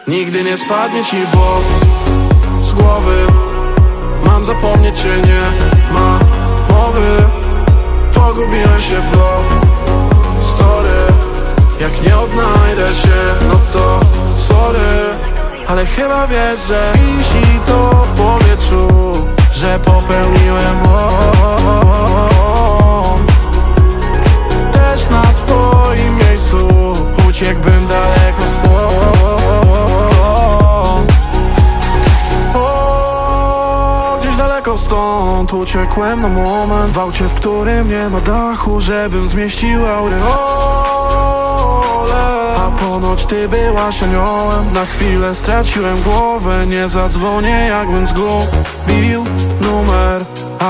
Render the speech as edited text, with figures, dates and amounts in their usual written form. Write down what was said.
Nigdy nie spadnie ci włos z głowy. Mam zapomnieć cię, nie ma mowy. Pogubiłem się w love story. Jak nie odnajdę się, no to sorry. Ale chyba wiesz, że wisi to w powietrzu, że popełniłem też na twoim miejscu uciekłbym daleko stąd. Gdzieś daleko stąd uciekłem na moment, w aucie, w którym nie ma dachu, żebym zmieścił aureolę. A ponoć ty byłaś aniołem. Na chwilę straciłem głowę, nie zadzwonię jakbym zgubił numer.